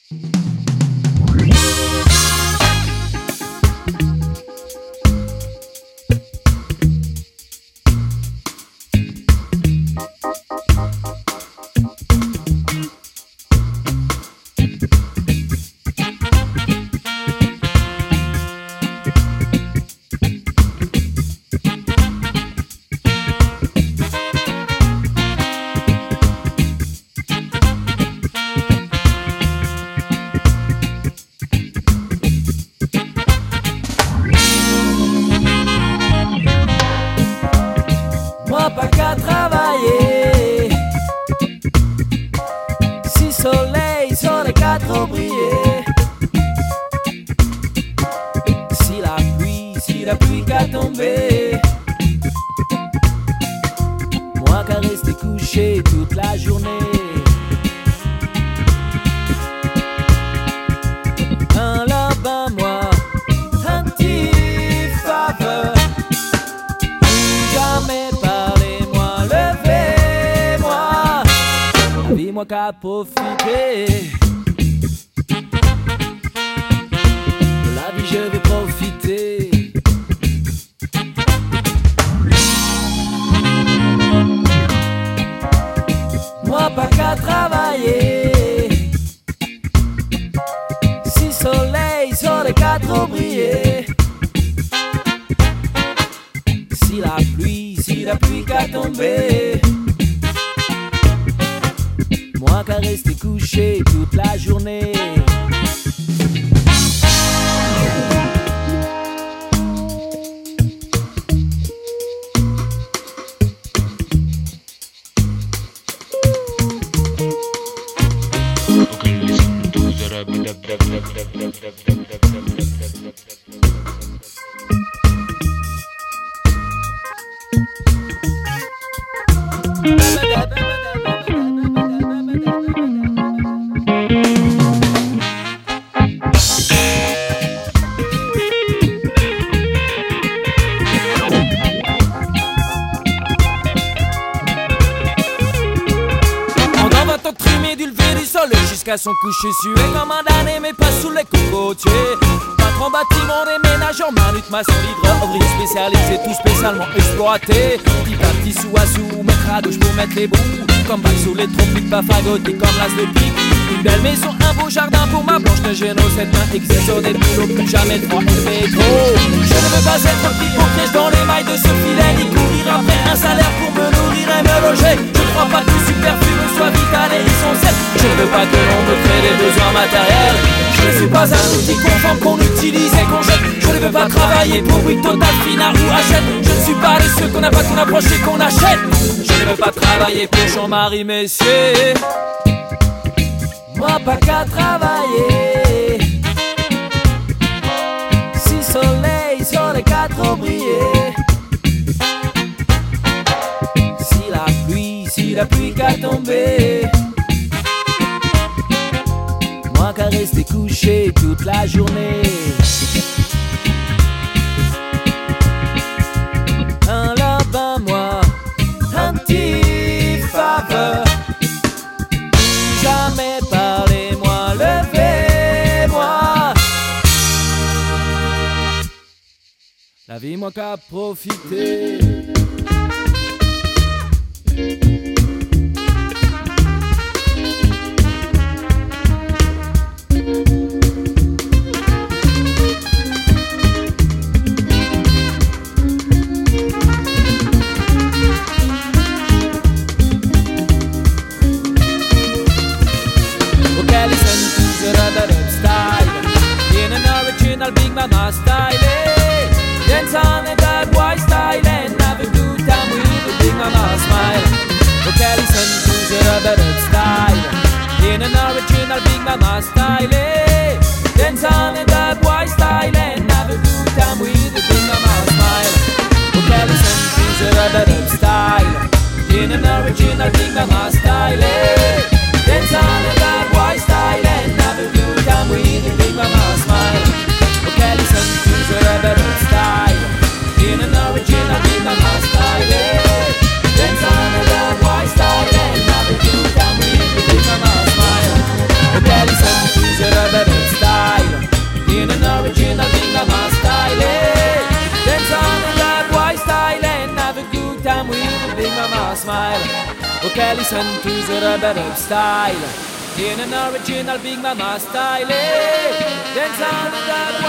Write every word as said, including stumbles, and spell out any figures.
Pas qu'à travailler, si soleil sur les quatre briller, si la pluie, si la pluie qu'à tomber, moi qu'à rester couché toute la journée. Un là-bas moi, un petit faveur, jamais pas. Moi qu'à profiter de la vie, je vais profiter. Moi pas qu'à travailler, si soleil sur les quatre briller, si la pluie, si la pluie qu'à tomber, moi qu'à rester couché toute la journée. Jusqu'à son coucher sué comme un damné mais pas sous les cocotiers. Patron bâtiment déménageur, manute maçon livreur, ouvrier spécialisé, tout spécialement exploité. Petit à petit sous à sous, mettre à gauche pour mettre les bouts. Comme bac sous les tropiques, pas fagoté comme l'as de pique. Une belle maison, un beau jardin pour ma blanche de Géno. Cette main exerce des boulots, plus jamais de froid et métro. Je ne veux pas être pris au piège dans les mailles de ce filet, ni courir après un salaire pour me nourrir et me loger. Je ne crois pas que le superflu soit vital et essentiel. Je ne veux pas que l'on me crée des besoins matériels. Je ne suis pas un outil conforme qu'on utilise et qu'on jette. Je ne veux pas travailler pour oui, Total, Finard ou Hachette. Je ne suis pas de ceux qu'on n'a pas, qu'on approche et qu'on achète. Je ne veux pas travailler pour Jean-Marie Messier. Moi pas qu'à travailler, si soleil sur les quatre briller, si la pluie, si la pluie qu'à tomber, moi qu'à rester couché toute la journée. Un là-bas moi, un petit faveur, jamais parlez-moi, levez-moi. La vie moi qu'à profiter. Big Mama style, dance on the bad boy style and have a good time with the Big Mama smile. Okay, listen to the rubber style, in an original Big Mama style, dance on the bad boy style and have a good time with the Big Mama smile. Okay, listen to the rubber style, in an original Big Mama style, dance on the bad boy style and have a good time with the Big Mama smile. Okay, listen to the rebel style, in an original Big Mama style, dance on the bad boy style and have a good time with the Big Mama smile. Okay, listen to the long time with Big Mama smile. Okay, listen to the rubber style. In an original Big Mama style, eh? Dance on the